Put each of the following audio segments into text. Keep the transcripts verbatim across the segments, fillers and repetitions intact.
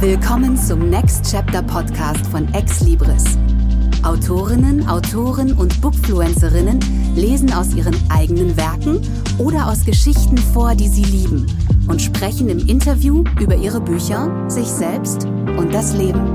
Willkommen zum Next Chapter Podcast von Ex Libris. Autorinnen, Autoren und Bookfluencerinnen lesen aus ihren eigenen Werken oder aus Geschichten vor, die sie lieben, und sprechen im Interview über ihre Bücher, sich selbst und das Leben.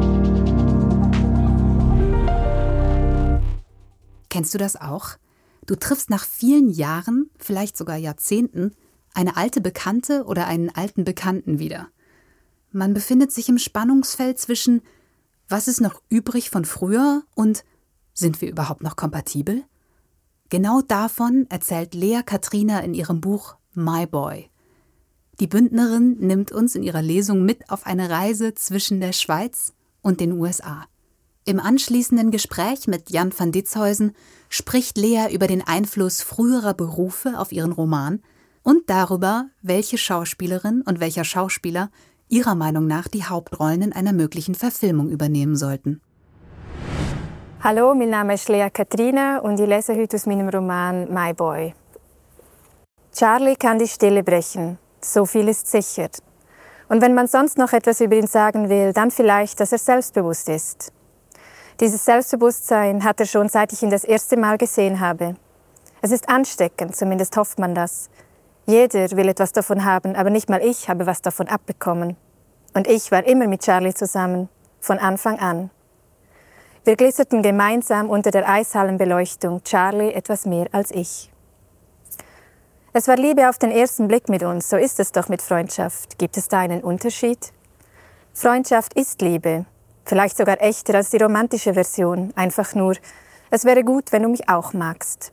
Kennst du das auch? Du triffst nach vielen Jahren, vielleicht sogar Jahrzehnten, eine alte Bekannte oder einen alten Bekannten wieder. Man befindet sich im Spannungsfeld zwischen, was ist noch übrig von früher und sind wir überhaupt noch kompatibel? Genau davon erzählt Lea Katrina in ihrem Buch My Boy. Die Bündnerin nimmt uns in ihrer Lesung mit auf eine Reise zwischen der Schweiz und den U S A. Im anschließenden Gespräch mit Jan van Ditshuysen spricht Lea über den Einfluss früherer Berufe auf ihren Roman und darüber, welche Schauspielerin und welcher Schauspieler ihrer Meinung nach die Hauptrollen in einer möglichen Verfilmung übernehmen sollten. Hallo, mein Name ist Lea Katrina und ich lese heute aus meinem Roman My Boy. Charlie kann die Stille brechen, so viel ist sicher. Und wenn man sonst noch etwas über ihn sagen will, dann vielleicht, dass er selbstbewusst ist. Dieses Selbstbewusstsein hat er schon, seit ich ihn das erste Mal gesehen habe. Es ist ansteckend, zumindest hofft man das. Jeder will etwas davon haben, aber nicht mal ich habe was davon abbekommen. Und ich war immer mit Charlie zusammen, von Anfang an. Wir glitzerten gemeinsam unter der Eishallenbeleuchtung, Charlie etwas mehr als ich. Es war Liebe auf den ersten Blick mit uns, so ist es doch mit Freundschaft. Gibt es da einen Unterschied? Freundschaft ist Liebe, vielleicht sogar echter als die romantische Version, einfach nur, es wäre gut, wenn du mich auch magst.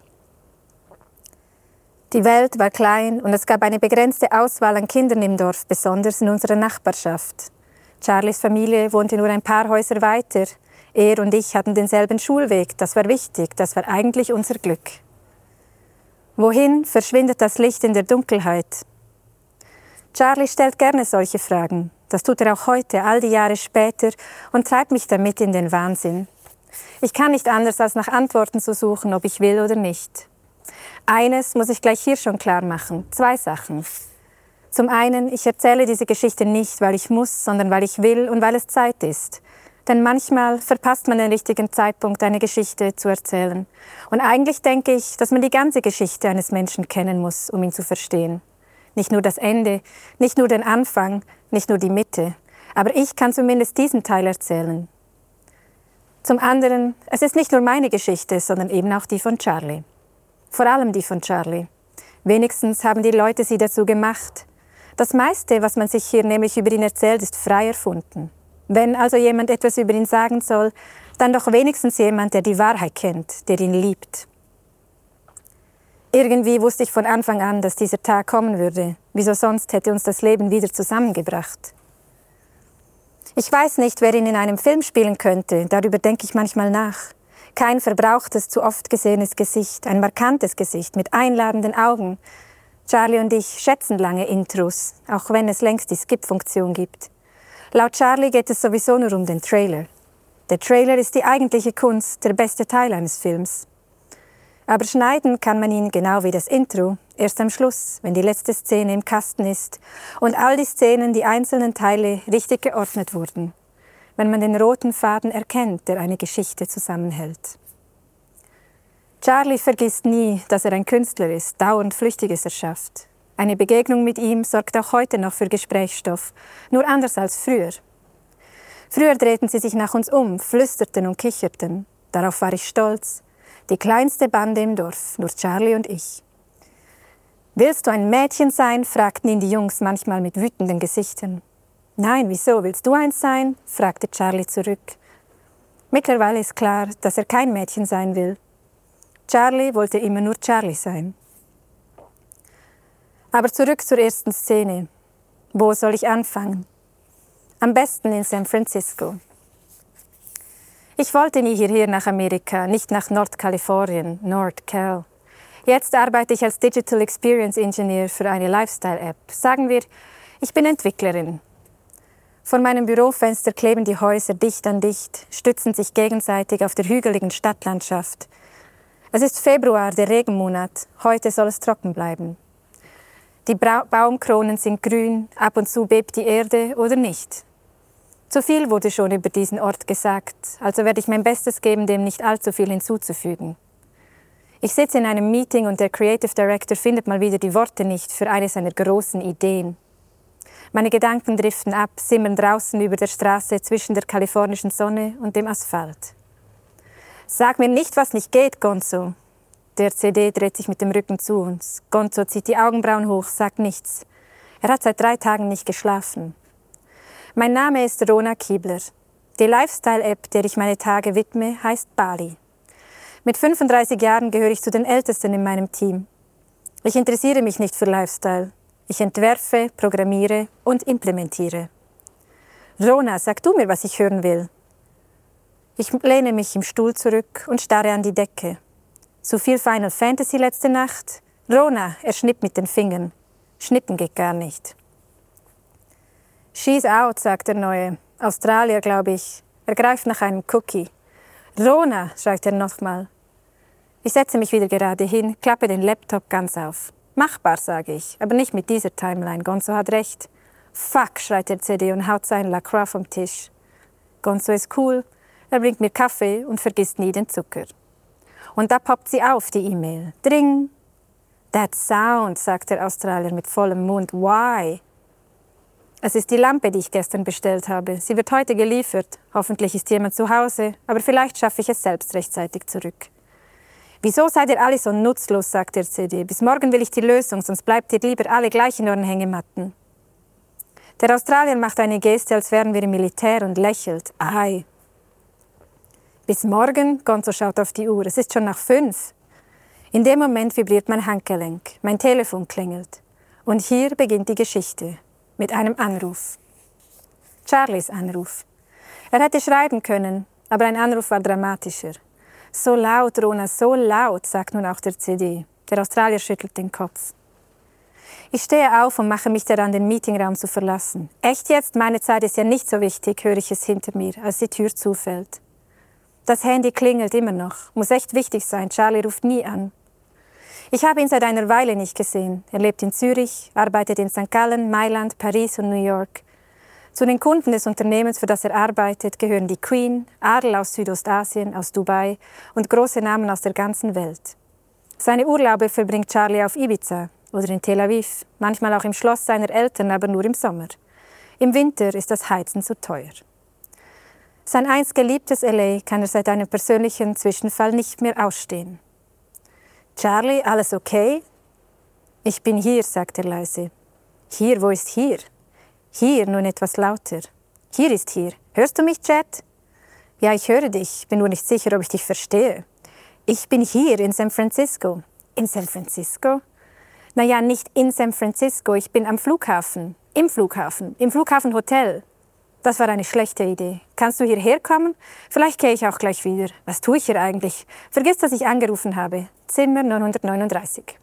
Die Welt war klein und es gab eine begrenzte Auswahl an Kindern im Dorf, besonders in unserer Nachbarschaft. Charlies Familie wohnte nur ein paar Häuser weiter. Er und ich hatten denselben Schulweg, das war wichtig, das war eigentlich unser Glück. Wohin verschwindet das Licht in der Dunkelheit? Charlie stellt gerne solche Fragen. Das tut er auch heute, all die Jahre später, und treibt mich damit in den Wahnsinn. Ich kann nicht anders, als nach Antworten zu suchen, ob ich will oder nicht. Eines muss ich gleich hier schon klar machen. Zwei Sachen. Zum einen, ich erzähle diese Geschichte nicht, weil ich muss, sondern weil ich will und weil es Zeit ist. Denn manchmal verpasst man den richtigen Zeitpunkt, eine Geschichte zu erzählen. Und eigentlich denke ich, dass man die ganze Geschichte eines Menschen kennen muss, um ihn zu verstehen. Nicht nur das Ende, nicht nur den Anfang, nicht nur die Mitte. Aber ich kann zumindest diesen Teil erzählen. Zum anderen, es ist nicht nur meine Geschichte, sondern eben auch die von Charlie. Vor allem die von Charlie. Wenigstens haben die Leute sie dazu gemacht. Das meiste, was man sich hier nämlich über ihn erzählt, ist frei erfunden. Wenn also jemand etwas über ihn sagen soll, dann doch wenigstens jemand, der die Wahrheit kennt, der ihn liebt. Irgendwie wusste ich von Anfang an, dass dieser Tag kommen würde. Wieso sonst hätte uns das Leben wieder zusammengebracht? Ich weiß nicht, wer ihn in einem Film spielen könnte. Darüber denke ich manchmal nach. Kein verbrauchtes, zu oft gesehenes Gesicht, ein markantes Gesicht mit einladenden Augen. Charlie und ich schätzen lange Intros, auch wenn es längst die Skip-Funktion gibt. Laut Charlie geht es sowieso nur um den Trailer. Der Trailer ist die eigentliche Kunst, der beste Teil eines Films. Aber schneiden kann man ihn genau wie das Intro, erst am Schluss, wenn die letzte Szene im Kasten ist und all die Szenen, die einzelnen Teile, richtig geordnet wurden. Wenn man den roten Faden erkennt, der eine Geschichte zusammenhält. Charlie vergisst nie, dass er ein Künstler ist, dauernd Flüchtiges erschafft. Eine Begegnung mit ihm sorgt auch heute noch für Gesprächsstoff, nur anders als früher. Früher drehten sie sich nach uns um, flüsterten und kicherten. Darauf war ich stolz. Die kleinste Bande im Dorf, nur Charlie und ich. »Willst du ein Mädchen sein?« fragten ihn die Jungs manchmal mit wütenden Gesichtern. »Nein, wieso, willst du eins sein?« fragte Charlie zurück. Mittlerweile ist klar, dass er kein Mädchen sein will. Charlie wollte immer nur Charlie sein. Aber zurück zur ersten Szene. Wo soll ich anfangen? Am besten in San Francisco. Ich wollte nie hierher nach Amerika, nicht nach Nordkalifornien, NordCal. Jetzt arbeite ich als Digital Experience Engineer für eine Lifestyle-App. Sagen wir, ich bin Entwicklerin. Vor meinem Bürofenster kleben die Häuser dicht an dicht, stützen sich gegenseitig auf der hügeligen Stadtlandschaft. Es ist Februar, der Regenmonat. Heute soll es trocken bleiben. Die Bra- Baumkronen sind grün, ab und zu bebt die Erde oder nicht. Zu viel wurde schon über diesen Ort gesagt, also werde ich mein Bestes geben, dem nicht allzu viel hinzuzufügen. Ich sitze in einem Meeting und der Creative Director findet mal wieder die Worte nicht für eine seiner großen Ideen. Meine Gedanken driften ab, simmern draußen über der Straße zwischen der kalifornischen Sonne und dem Asphalt. Sag mir nicht, was nicht geht, Gonzo. Der C D dreht sich mit dem Rücken zu uns. Gonzo zieht die Augenbrauen hoch, sagt nichts. Er hat seit drei Tagen nicht geschlafen. Mein Name ist Rona Kiebler. Die Lifestyle-App, der ich meine Tage widme, heißt Bali. Mit fünfunddreißig Jahren gehöre ich zu den Ältesten in meinem Team. Ich interessiere mich nicht für Lifestyle. Ich entwerfe, programmiere und implementiere. Rona, sag du mir, was ich hören will. Ich lehne mich im Stuhl zurück und starre an die Decke. Zu viel Final Fantasy letzte Nacht? Rona, er schnippt mit den Fingern. Schnippen geht gar nicht. She's out, sagt der Neue. Australier, glaube ich. Er greift nach einem Cookie. Rona, schreit er nochmal. Ich setze mich wieder gerade hin, klappe den Laptop ganz auf. Machbar, sage ich, aber nicht mit dieser Timeline. Gonzo hat recht. Fuck, schreit der C D und haut seinen Lacroix vom Tisch. Gonzo ist cool, er bringt mir Kaffee und vergisst nie den Zucker. Und da poppt sie auf, die E-Mail. Dring! That sound, sagt der Australier mit vollem Mund. Why? Es ist die Lampe, die ich gestern bestellt habe. Sie wird heute geliefert. Hoffentlich ist jemand zu Hause, aber vielleicht schaffe ich es selbst rechtzeitig zurück. Wieso seid ihr alle so nutzlos, sagt der C D. Bis morgen will ich die Lösung, sonst bleibt ihr lieber alle gleich in euren Hängematten. Der Australier macht eine Geste, als wären wir im Militär und lächelt. Ei. Bis morgen? Gonzo schaut auf die Uhr. Es ist schon nach fünf. In dem Moment vibriert mein Handgelenk. Mein Telefon klingelt. Und hier beginnt die Geschichte. Mit einem Anruf. Charlies Anruf. Er hätte schreiben können, aber ein Anruf war dramatischer. So laut, Rona, so laut, sagt nun auch der C D. Der Australier schüttelt den Kopf. Ich stehe auf und mache mich daran, den Meetingraum zu verlassen. Echt jetzt? Meine Zeit ist ja nicht so wichtig, höre ich es hinter mir, als die Tür zufällt. Das Handy klingelt immer noch. Muss echt wichtig sein. Charlie ruft nie an. Ich habe ihn seit einer Weile nicht gesehen. Er lebt in Zürich, arbeitet in Sankt Gallen, Mailand, Paris und New York. Zu den Kunden des Unternehmens, für das er arbeitet, gehören die Queen, Adel aus Südostasien, aus Dubai und große Namen aus der ganzen Welt. Seine Urlaube verbringt Charlie auf Ibiza oder in Tel Aviv, manchmal auch im Schloss seiner Eltern, aber nur im Sommer. Im Winter ist das Heizen zu teuer. Sein einst geliebtes L A kann er seit einem persönlichen Zwischenfall nicht mehr ausstehen. »Charlie, alles okay?« »Ich bin hier«, sagt er leise. »Hier, wo ist hier?« »Hier, nun etwas lauter.« »Hier ist hier. Hörst du mich, Chat?« »Ja, ich höre dich, bin nur nicht sicher, ob ich dich verstehe.« »Ich bin hier in San Francisco.« »In San Francisco?« »Naja, nicht in San Francisco, ich bin am Flughafen. Im Flughafen, im Flughafenhotel.« Das war eine schlechte Idee. Kannst du hierher kommen? Vielleicht gehe ich auch gleich wieder. Was tue ich hier eigentlich? Vergiss, dass ich angerufen habe. Zimmer neunhundertneununddreißig.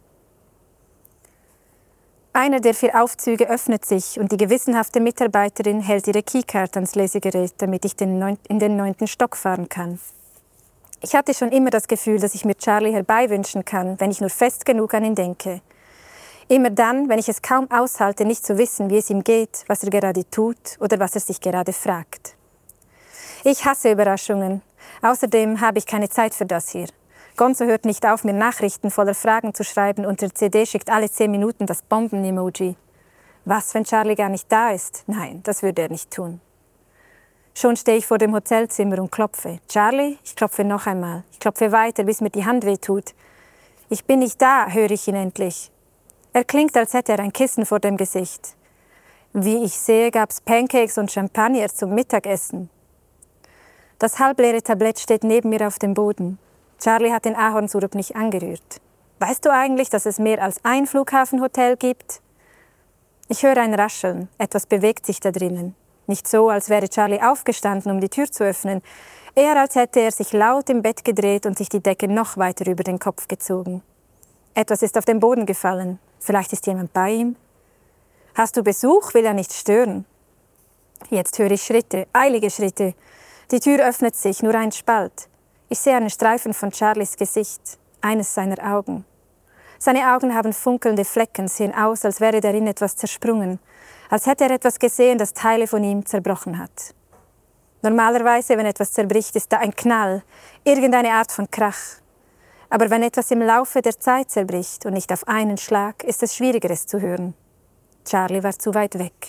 Einer der vier Aufzüge öffnet sich und die gewissenhafte Mitarbeiterin hält ihre Keycard ans Lesegerät, damit ich den neun- in den neunten Stock fahren kann. Ich hatte schon immer das Gefühl, dass ich mir Charlie herbeiwünschen kann, wenn ich nur fest genug an ihn denke. Immer dann, wenn ich es kaum aushalte, nicht zu wissen, wie es ihm geht, was er gerade tut oder was er sich gerade fragt. Ich hasse Überraschungen. Außerdem habe ich keine Zeit für das hier. Gonzo hört nicht auf, mir Nachrichten voller Fragen zu schreiben und der C D schickt alle zehn Minuten das Bomben-Emoji. Was, wenn Charlie gar nicht da ist? Nein, das würde er nicht tun. Schon stehe ich vor dem Hotelzimmer und klopfe. Charlie? Ich klopfe noch einmal. Ich klopfe weiter, bis mir die Hand wehtut. Ich bin nicht da, höre ich ihn endlich. Er klingt, als hätte er ein Kissen vor dem Gesicht. Wie ich sehe, gab's Pancakes und Champagner zum Mittagessen. Das halbleere Tablett steht neben mir auf dem Boden. Charlie hat den Ahornsirup nicht angerührt. Weißt du eigentlich, dass es mehr als ein Flughafenhotel gibt? Ich höre ein Rascheln. Etwas bewegt sich da drinnen. Nicht so, als wäre Charlie aufgestanden, um die Tür zu öffnen. Eher, als hätte er sich laut im Bett gedreht und sich die Decke noch weiter über den Kopf gezogen. Etwas ist auf den Boden gefallen. Vielleicht ist jemand bei ihm. Hast du Besuch? Will er nicht stören. Jetzt höre ich Schritte, eilige Schritte. Die Tür öffnet sich, nur ein Spalt. Ich sehe einen Streifen von Charlies Gesicht, eines seiner Augen. Seine Augen haben funkelnde Flecken, sehen aus, als wäre darin etwas zersprungen. als hätte er etwas gesehen, das Teile von ihm zerbrochen hat. Normalerweise, wenn etwas zerbricht, ist da ein Knall, irgendeine Art von Krach. Aber wenn etwas im Laufe der Zeit zerbricht und nicht auf einen Schlag, ist es schwieriger, es zu hören. Charlie war zu weit weg.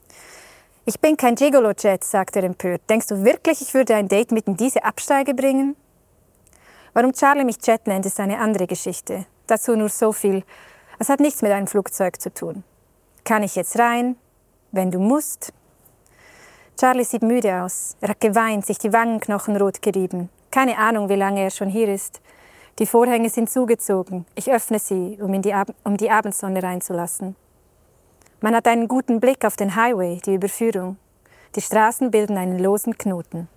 »Ich bin kein Gigolo-Jet«, sagte er empört. »Denkst du wirklich, ich würde ein Date mit in diese Absteige bringen?« Warum Charlie mich Jet nennt, ist eine andere Geschichte. Dazu nur so viel. Es hat nichts mit einem Flugzeug zu tun. Kann ich jetzt rein? Wenn du musst. Charlie sieht müde aus. Er hat geweint, sich die Wangenknochen rot gerieben. Keine Ahnung, wie lange er schon hier ist. Die Vorhänge sind zugezogen. Ich öffne sie, um, in die, Ab- um die Abendsonne reinzulassen. Man hat einen guten Blick auf den Highway, die Überführung. Die Straßen bilden einen losen Knoten.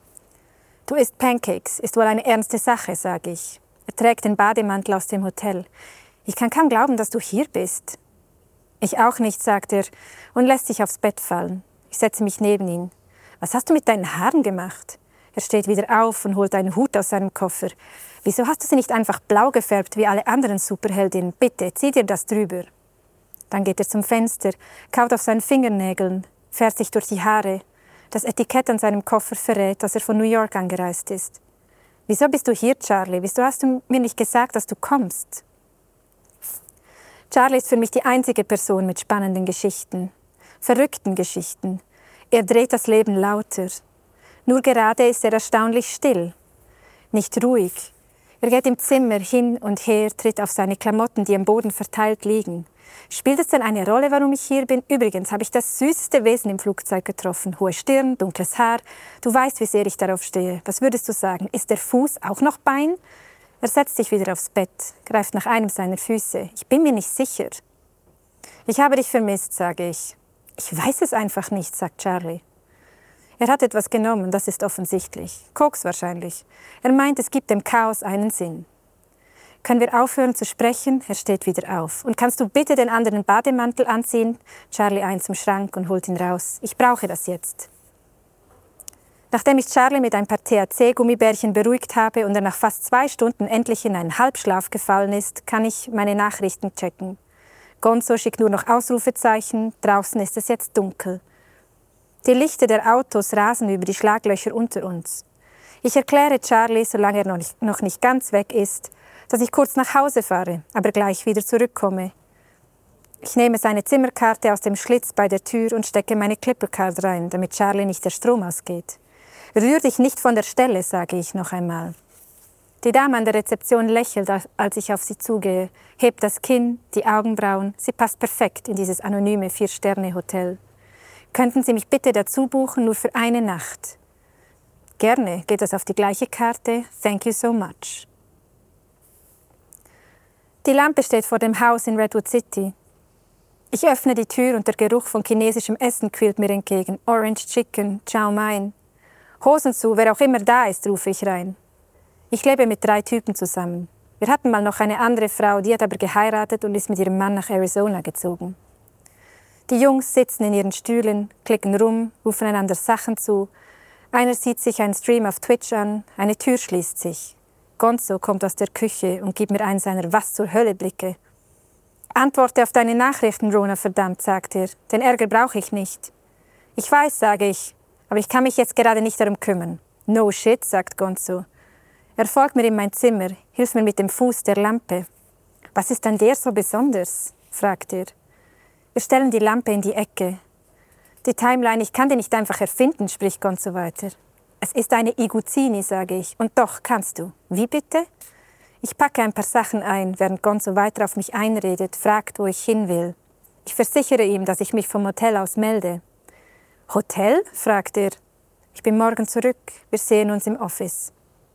»Du isst Pancakes, ist wohl eine ernste Sache«, sage ich. Er trägt den Bademantel aus dem Hotel. »Ich kann kaum glauben, dass du hier bist.« »Ich auch nicht«, sagt er und lässt sich aufs Bett fallen. Ich setze mich neben ihn. »Was hast du mit deinen Haaren gemacht?« Er steht wieder auf und holt einen Hut aus seinem Koffer. »Wieso hast du sie nicht einfach blau gefärbt wie alle anderen Superheldinnen? Bitte, zieh dir das drüber.« Dann geht er zum Fenster, kaut auf seinen Fingernägeln, fährt sich durch die Haare. Das Etikett an seinem Koffer verrät, dass er von New York angereist ist. »Wieso bist du hier, Charlie? Wieso hast du mir nicht gesagt, dass du kommst?« Charlie ist für mich die einzige Person mit spannenden Geschichten, verrückten Geschichten. Er dreht das Leben lauter. Nur gerade ist er erstaunlich still, nicht ruhig. Er geht im Zimmer hin und her, tritt auf seine Klamotten, die am Boden verteilt liegen. Spielt es denn eine Rolle, warum ich hier bin? Übrigens habe ich das süßeste Wesen im Flugzeug getroffen. Hohe Stirn, dunkles Haar. Du weißt, wie sehr ich darauf stehe. Was würdest du sagen? Ist der Fuß auch noch Bein? Er setzt sich wieder aufs Bett, greift nach einem seiner Füße. Ich bin mir nicht sicher. Ich habe dich vermisst, sage ich. Ich weiß es einfach nicht, sagt Charlie. Er hat etwas genommen, das ist offensichtlich. Koks wahrscheinlich. Er meint, es gibt dem Chaos einen Sinn. Können wir aufhören zu sprechen? Er steht wieder auf. Und kannst du bitte den anderen Bademantel anziehen? Charlie eilt zum Schrank und holt ihn raus. Ich brauche das jetzt. Nachdem ich Charlie mit ein paar T H C-Gummibärchen beruhigt habe und er nach fast zwei Stunden endlich in einen Halbschlaf gefallen ist, kann ich meine Nachrichten checken. Gonzo schickt nur noch Ausrufezeichen, draußen ist es jetzt dunkel. Die Lichter der Autos rasen über die Schlaglöcher unter uns. Ich erkläre Charlie, solange er noch nicht, noch nicht ganz weg ist, dass ich kurz nach Hause fahre, aber gleich wieder zurückkomme. Ich nehme seine Zimmerkarte aus dem Schlitz bei der Tür und stecke meine Clippercard rein, damit Charlie nicht der Strom ausgeht. Rühr dich nicht von der Stelle, sage ich noch einmal. Die Dame an der Rezeption lächelt, als ich auf sie zugehe, hebt das Kinn, die Augenbrauen. Sie passt perfekt in dieses anonyme Vier-Sterne-Hotel. Könnten Sie mich bitte dazu buchen, nur für eine Nacht? Gerne, geht das auf die gleiche Karte. Thank you so much. Die Lampe steht vor dem Haus in Redwood City. Ich öffne die Tür und der Geruch von chinesischem Essen quillt mir entgegen. Orange Chicken, Chow Mein. Hosen zu, wer auch immer da ist, rufe ich rein. Ich lebe mit drei Typen zusammen. Wir hatten mal noch eine andere Frau, die hat aber geheiratet und ist mit ihrem Mann nach Arizona gezogen. Die Jungs sitzen in ihren Stühlen, klicken rum, rufen einander Sachen zu. Einer sieht sich einen Stream auf Twitch an, eine Tür schließt sich. Gonzo kommt aus der Küche und gibt mir einen seiner Was zur Hölle Blicke. Antworte auf deine Nachrichten, Rona, verdammt, sagt er. Den Ärger brauche ich nicht. Ich weiß, sage ich, aber ich kann mich jetzt gerade nicht darum kümmern. No shit, sagt Gonzo. Er folgt mir in mein Zimmer, hilft mir mit dem Fuß der Lampe. Was ist an der so besonders? Fragt er. Wir stellen die Lampe in die Ecke. Die Timeline, ich kann die nicht einfach erfinden, spricht Gonzo weiter. Es ist eine Iguzini, sage ich. Und doch kannst du. Wie bitte? Ich packe ein paar Sachen ein, während Gonzo weiter auf mich einredet, fragt, wo ich hin will. Ich versichere ihm, dass ich mich vom Hotel aus melde. Hotel? Fragt er. Ich bin morgen zurück. Wir sehen uns im Office.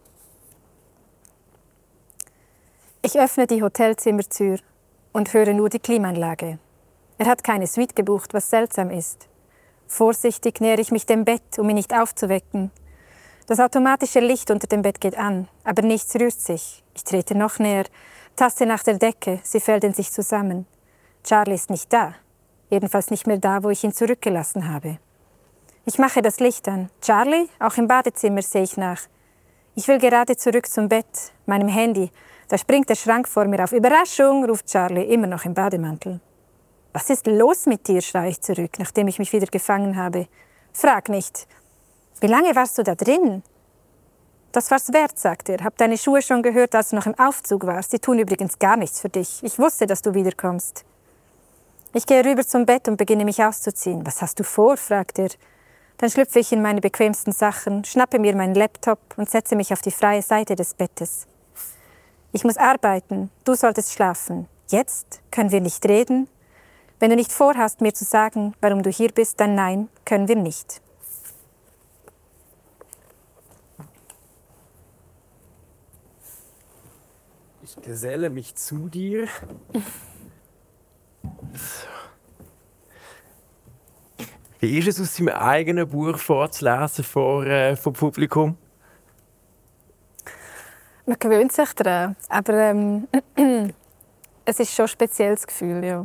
Ich öffne die Hotelzimmertür und höre nur die Klimaanlage. Er hat keine Suite gebucht, was seltsam ist. Vorsichtig nähere ich mich dem Bett, um ihn nicht aufzuwecken. Das automatische Licht unter dem Bett geht an, aber nichts rührt sich. Ich trete noch näher, taste nach der Decke, sie fällt in sich zusammen. Charlie ist nicht da, jedenfalls nicht mehr da, wo ich ihn zurückgelassen habe. Ich mache das Licht an. Charlie? Auch im Badezimmer sehe ich nach. Ich will gerade zurück zum Bett, meinem Handy. Da springt der Schrank vor mir auf. Überraschung, ruft Charlie, immer noch im Bademantel. Was ist los mit dir, schreie ich zurück, nachdem ich mich wieder gefangen habe. Frag nicht. Wie lange warst du da drin? Das war's wert, sagt er. Hab deine Schuhe schon gehört, als du noch im Aufzug warst. Die tun übrigens gar nichts für dich. Ich wusste, dass du wiederkommst. Ich gehe rüber zum Bett und beginne mich auszuziehen. Was hast du vor, fragt er. Dann schlüpfe ich in meine bequemsten Sachen, schnappe mir meinen Laptop und setze mich auf die freie Seite des Bettes. Ich muss arbeiten, du solltest schlafen. Jetzt können wir nicht reden. Wenn du nicht vorhast, mir zu sagen, warum du hier bist, dann nein, können wir nicht. Ich geselle mich zu dir. Wie ist es, aus seinem eigenen Buch vorzulesen vor, äh, vor Publikum? Man gewöhnt sich daran, aber ähm, es ist schon ein spezielles Gefühl, ja.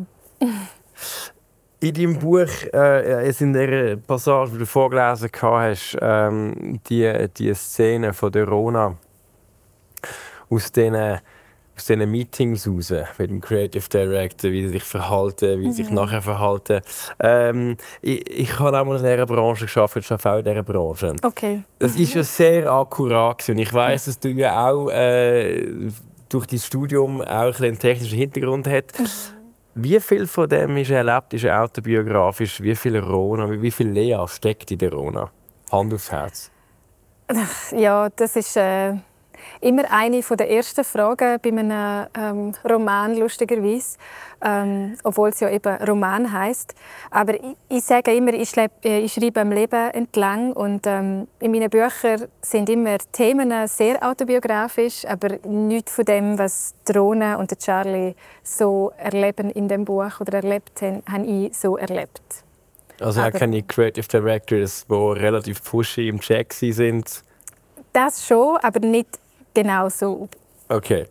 In deinem Buch, äh, in der Passage, die du vorgelesen hast, ähm, die, die Szene von der Rona aus diesen aus diesen Meetings raus, mit dem Creative Director, wie sie sich verhalten, wie sie sich Mhm. nachher verhalten. Ähm, ich, ich habe auch mal in dieser Branche gearbeitet, ich arbeite auch in dieser Branche. Okay. Das ist ja sehr akkurat und ich weiss, dass du ja auch äh, durch dein Studium auch ein bisschen einen technischen Hintergrund hast. Wie viel von dem ist erlebt, ist autobiografisch? Wie viel Rona, wie viel Lea steckt in der Rona? Hand aufs Herz. Ja, das ist äh, immer eine der ersten Fragen bei einem ähm, Roman, lustigerweise. Ähm, obwohl es ja eben Roman heisst. Aber ich, ich sage immer, ich, lebe, ich schreibe am Leben entlang. Und ähm, in meinen Büchern sind immer Themen sehr autobiografisch, aber nichts von dem, was die Rona und der Charlie so erleben in dem Buch oder erlebt haben, habe ich so erlebt. Also auch keine Creative Directors, die relativ pushy im Check sind? Das schon, aber nicht genau so. Okay.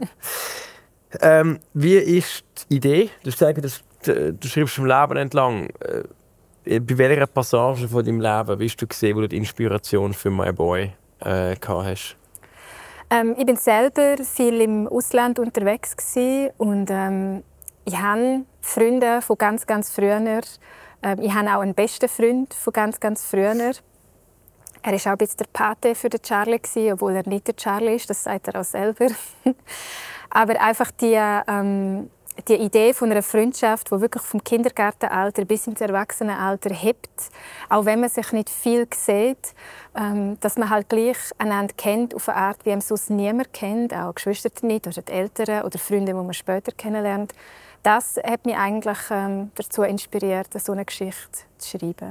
ähm, wie ist die Idee? Du sagst, dass du, du schreibst im Leben entlang. Äh, bei welcher Passage von deinem Leben bist du gesehen, wo du die Inspiration für «My Boy» äh, gehabt hast? Ähm, ich bin selber viel im Ausland unterwegs gewesen und ähm, ich habe Freunde von ganz, ganz früher. Ähm, ich habe auch einen besten Freund von ganz, ganz früher. Er war auch ein bisschen der Pate für den Charlie, obwohl er nicht der Charlie ist, das sagt er auch selber. Aber einfach die, ähm, die Idee von einer Freundschaft, die wirklich vom Kindergartenalter bis ins Erwachsenenalter hebt, auch wenn man sich nicht viel sieht, ähm, dass man halt gleich einander kennt auf eine Art, wie man sonst niemand kennt, auch Geschwister nicht oder die Eltern oder Freunde, die man später kennenlernt. Das hat mich eigentlich ähm, dazu inspiriert, so eine Geschichte zu schreiben.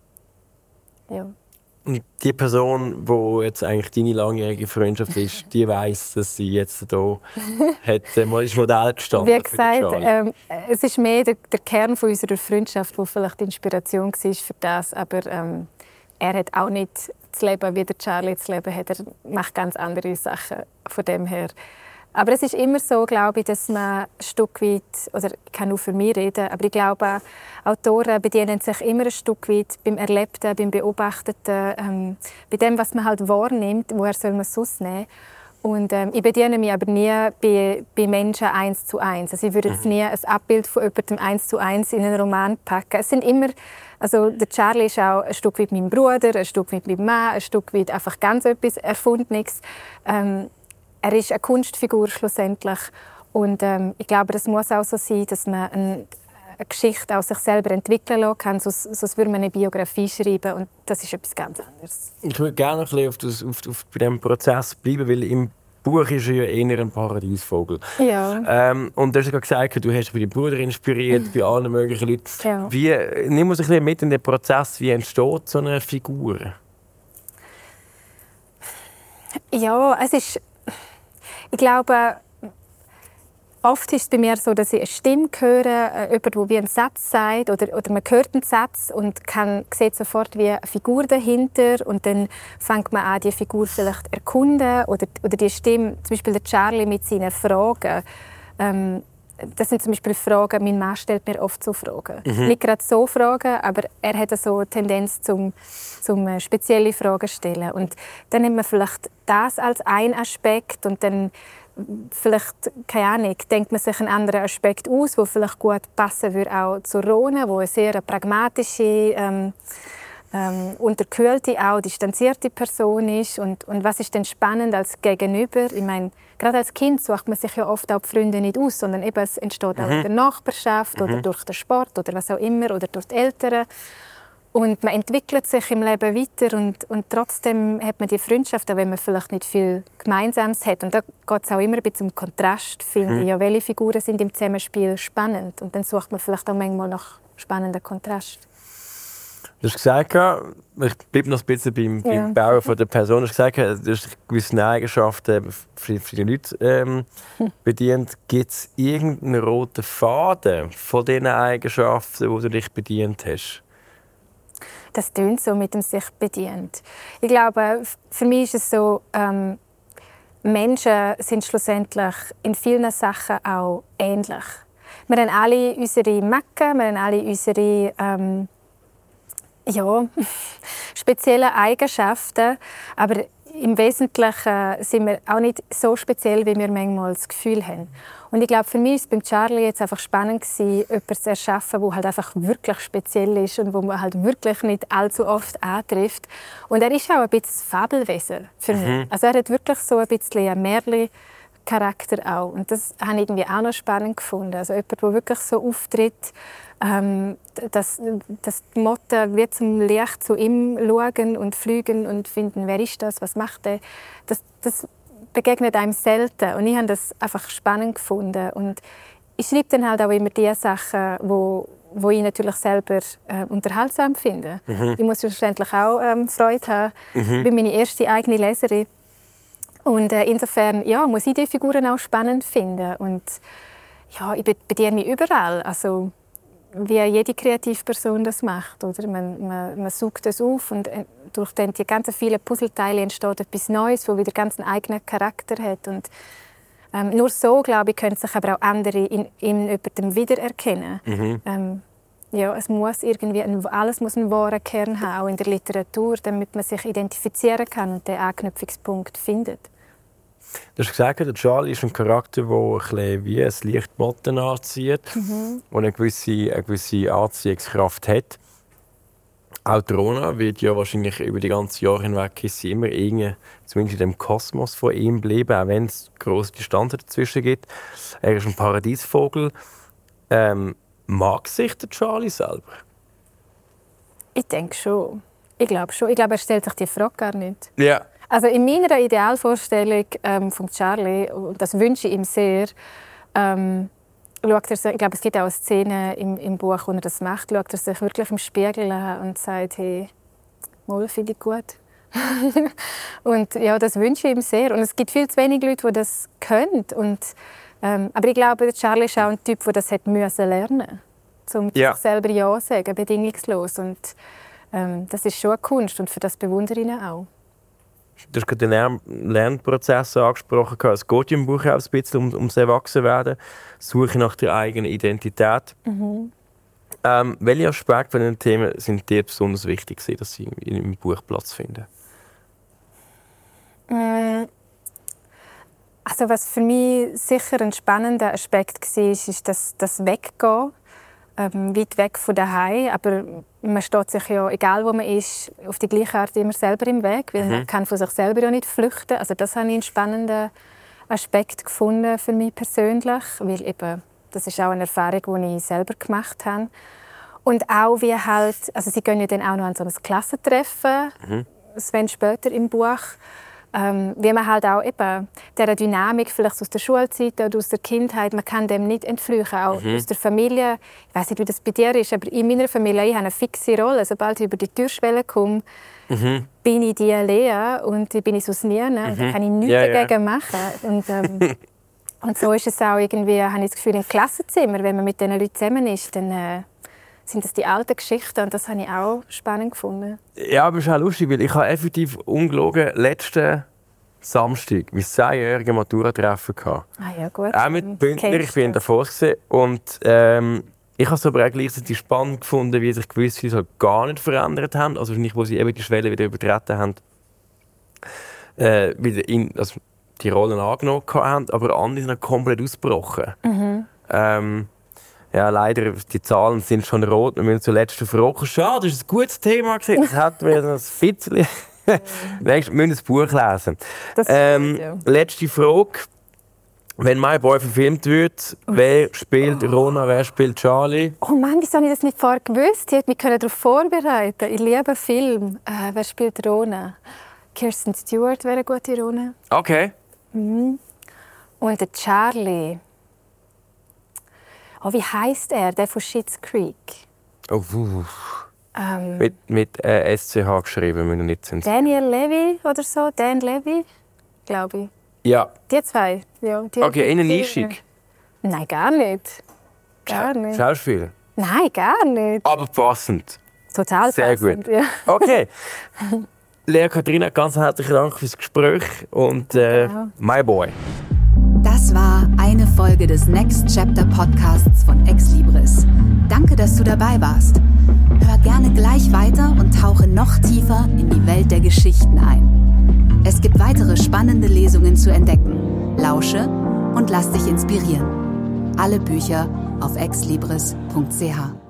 Ja. Und die Person, die jetzt eigentlich deine langjährige Freundschaft ist, die weiss, dass sie jetzt hier hat, äh, ist Modell gestanden. Wie gesagt, ähm, es ist mehr der, der Kern von unserer Freundschaft, der vielleicht die Inspiration war für das. Aber ähm, er hat auch nicht das Leben, wie der Charlie das Leben hat. Er macht ganz andere Sachen von dem her. Aber es ist immer so, glaube ich, dass man ein Stück weit, oder ich kann nur für mich reden, aber ich glaube, Autoren bedienen sich immer ein Stück weit beim Erlebten, beim Beobachteten, ähm, bei dem, was man halt wahrnimmt, woher soll man es sonst nehmen. Und ähm, ich bediene mich aber nie bei, bei Menschen eins zu eins. Also ich würde jetzt nie ein Abbild von jemandem eins zu eins in einen Roman packen. Es sind immer, also der Charlie ist auch ein Stück weit mein Bruder, ein Stück weit mein Mann, ein Stück weit einfach ganz etwas Erfundenes. Ähm, Er ist eine Kunstfigur schlussendlich. Und ähm, ich glaube, das muss auch so sein, dass man eine, eine Geschichte aus sich selber entwickeln lassen kann. Sonst, sonst würde man eine Biografie schreiben und das ist etwas ganz anderes. Ich würde gerne ein bisschen auf, das, auf, auf bei diesem Prozess bleiben, weil im Buch ist er ja eher ein Paradiesvogel. Ja. Ähm, und du hast ja gesagt, du hast bei deinem Bruder inspiriert, bei allen möglichen Leuten. Ja. Wie, nimm uns ein bisschen mit in den Prozess, wie entsteht so eine Figur? Ja, es ist... Ich glaube, oft ist es bei mir so, dass ich eine Stimme höre, jemand, der wie einen Satz sagt, oder, oder man hört einen Satz und kann, sieht sofort wie eine Figur dahinter und dann fängt man an, die Figur vielleicht zu erkunden oder, oder die Stimme, zum Beispiel der Charlie mit seinen Fragen. Ähm, das sind zum Beispiel Fragen, mein Mann stellt mir oft so Fragen. Mhm. Nicht gerade so Fragen, aber er hat so eine Tendenz zum, zum spezielle Fragen stellen. Und dann nimmt man vielleicht das als einen Aspekt und dann vielleicht, keine Ahnung, denkt man sich einen anderen Aspekt aus, der vielleicht gut passen würde auch zu Rona, wo eine sehr pragmatische, ähm, ähm, unterkühlte, auch distanzierte Person ist. Und, und was ist denn spannend als Gegenüber? Ich meine, gerade als Kind sucht man sich ja oft auch die Freunde nicht aus, sondern eben, es entsteht mhm. auch in der Nachbarschaft mhm. oder durch den Sport oder was auch immer oder durch die Eltern. Und man entwickelt sich im Leben weiter und, und trotzdem hat man die Freundschaft, auch wenn man vielleicht nicht viel Gemeinsames hat. Und da geht es auch immer ein bisschen um Kontrast, finde mhm. ich. Ja, welche Figuren sind im Zusammenspiel spannend? Und dann sucht man vielleicht auch manchmal nach spannenden Kontrast. Du hast gesagt, ich bleibe noch ein bisschen beim, ja. beim Bauen von der Person. Du hast gesagt, du hast gewisse Eigenschaften für viele Leute ähm, bedient. Gibt es irgendeinen roten Faden von diesen Eigenschaften, die du dich bedient hast? Das tönt so, mit dem sich bedient. Ich glaube, für mich ist es so, ähm, Menschen sind schlussendlich in vielen Sachen auch ähnlich. Wir haben alle unsere Macken, wir haben alle unsere ähm, ja, spezielle Eigenschaften, aber im Wesentlichen sind wir auch nicht so speziell, wie wir manchmal das Gefühl haben. Und ich glaube, für mich war es beim Charlie jetzt einfach spannend, jemanden zu erschaffen, der halt einfach wirklich speziell ist und wo man halt wirklich nicht allzu oft antrifft. Und er ist auch ein bisschen Fabelwesen für mich. Mhm. Also er hat wirklich so ein bisschen ein Märchen-Charakter auch. Und das habe ich irgendwie auch noch spannend gefunden. Also jemand, der wirklich so auftritt, ähm, dass, dass die Motten wie zum Licht zu ihm schauen und fliegen und finden, wer ist das, was macht er. Das, das begegnet einem selten. Und ich habe das einfach spannend gefunden. Und ich schreibe dann halt auch immer die Sachen, wo, wo ich natürlich selber äh, unterhaltsam finde. Mhm. Ich muss schlussendlich auch ähm, Freude haben. Mhm. Ich bin meine erste eigene Leserin. Und äh, insofern ja, muss ich die Figuren auch spannend finden. Und ja, ich bediene mich überall. Also, wie jede Kreativperson das macht. Oder? Man, man, man sucht das auf und durch den, die ganzen vielen Puzzleteile entsteht etwas Neues, das wieder ganz einen eigenen Charakter hat. Und, ähm, nur so, glaube ich, können sich aber auch andere in, in jemandem wiedererkennen. Mhm. Ähm, ja, es muss irgendwie ein, alles muss einen wahren Kern haben, auch in der Literatur, damit man sich identifizieren kann und den Anknüpfungspunkt findet. Du hast gesagt, der Charlie ist ein Charakter, der ein bisschen wie ein Licht Motten anzieht mhm. und eine gewisse, eine gewisse Anziehungskraft hat. Auch die Rona wird ja wahrscheinlich über die ganzen Jahre hinweg sie immer irgendwie, zumindest in dem Kosmos von ihm bleiben, auch wenn es grosse Distanzen dazwischen gibt. Er ist ein Paradiesvogel. Ähm, mag sich der Charlie selber? Ich denke schon. Ich glaube schon. Ich glaube, er stellt sich die Frage gar nicht. Ja. Also in meiner Idealvorstellung ähm, von Charlie, und das wünsche ich ihm sehr, ähm, schaut er sich, ich glaube, es gibt auch eine Szene im, im Buch, wo er das macht, schaut er sich wirklich im Spiegel an und sagt, hey, mal finde ich gut. Und ja, das wünsche ich ihm sehr. Und es gibt viel zu wenige Leute, die das können. Und, ähm, aber ich glaube, Charlie ist auch ein Typ, der das hat müssen lernen, um ja. sich selber Ja zu sagen, bedingungslos. Und ähm, das ist schon eine Kunst und für das bewundere ich ihn auch. Du hast gerade den Lernprozess angesprochen. Es geht im Buch auch ein bisschen um, ums Erwachsenwerden, Suche nach der eigenen Identität. Mhm. Ähm, welche Aspekte von den Themen sind dir besonders wichtig, dass sie im Buch Platz finden? Also was für mich sicher ein spannender Aspekt war, ist das, das Weggehen. Ähm, weit weg von daheim, aber man steht sich ja, egal wo man ist, auf die gleiche Art immer selber im Weg, weil mhm. man kann von sich selber ja nicht flüchten. Also das habe ich einen spannenden Aspekt gefunden für mich persönlich, weil eben, das ist auch eine Erfahrung, die ich selber gemacht habe. Und auch wie halt, also sie gehen ja dann auch noch an so ein Klassentreffen, mhm. Sven später im Buch. Ähm, wie man halt auch eben dieser Dynamik vielleicht aus der Schulzeit oder aus der Kindheit, man kann dem nicht entflüchten, auch mhm. aus der Familie. Ich weiß nicht, wie das bei dir ist, aber in meiner Familie ich habe eine fixe Rolle. Sobald ich über die Türschwelle komme, mhm. bin ich die Lea und ich bin ich sonst nie. Ne? Mhm. Da kann ich nichts ja, dagegen ja. machen. Und, ähm, und so ist es auch irgendwie, habe ich das Gefühl, im Klassenzimmer, wenn man mit diesen Leuten zusammen ist, dann äh, sind das die alten Geschichten und das habe ich auch spannend gefunden. Ja, aber es ist auch lustig, weil ich habe effektiv ungelogen letzten Samstag mein zehnjähriges Matura-Treffen gehabt. Ah ja, gut. Auch mit Bündner, ich bin davor gewesen. Und ähm, ich habe es aber auch gleichzeitig spannend gefunden, wie sich gewisse Leute halt gar nicht verändert haben. Also nicht, wo sie eben die Schwelle wieder übertreten haben, äh, wieder in, also die Rollen angenommen haben, aber andere sind komplett ausgebrochen. Mhm. Ähm, ja, leider, die Zahlen sind schon rot. Wir müssen zur letzten Frage. Schade, das ist ein gutes Thema gewesen. Das hat mir ein bisschen... Wir müssen das Buch lesen. Das ähm, gut, ja. Letzte Frage. Wenn My Boy verfilmt wird, oh. wer spielt oh. Rona, wer spielt Charlie? Oh Mann, wieso habe ich das nicht vorher gewusst? Wir können darauf vorbereiten. Ich liebe Film. Äh, wer spielt Rona? Kirsten Stewart wäre eine gute Rona. Okay. Mhm. Und der Charlie. Oh, wie heisst er? Der von Schitt's Creek. Oh, uh. ähm, mit mit äh, S C H geschrieben, wenn du nicht sind. Daniel Levy oder so? Dan Levy, glaube ich. Ja. Die zwei. Ja, die, okay, innen nischig? Nein, gar nicht. Gar Scha- nicht. Schauspiel? Nein, gar nicht. Aber passend. Total Sehr passend. gut. Ja. Okay. Lea Katharina, ganz herzlichen Dank fürs Gespräch und äh, genau. My Boy. Das war eine Folge des Next Chapter Podcasts von Exlibris. Danke, dass du dabei warst. Hör gerne gleich weiter und tauche noch tiefer in die Welt der Geschichten ein. Es gibt weitere spannende Lesungen zu entdecken. Lausche und lass dich inspirieren. Alle Bücher auf exlibris punkt c h.